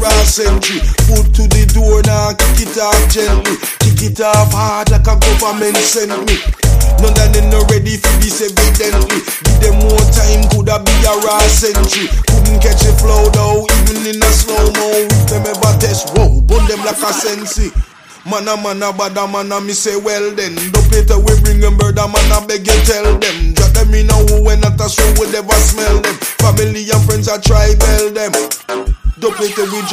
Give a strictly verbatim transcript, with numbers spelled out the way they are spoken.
raw century. Foot to the door now, kick it off gently. Kick it off hard like a government sent me. None of them not ready for this evidently. Give them more time, coulda be a raw century. Couldn't catch a flow though, even in a slow-mo. If them ever test, whoa, burn them like a sensi. Mana mana bada mana me say well then. Don't play till we bring them bird a man I beg you tell them. Drop them in a hole when not a show we never smell them. Family and friends I try bell them. Don't play till we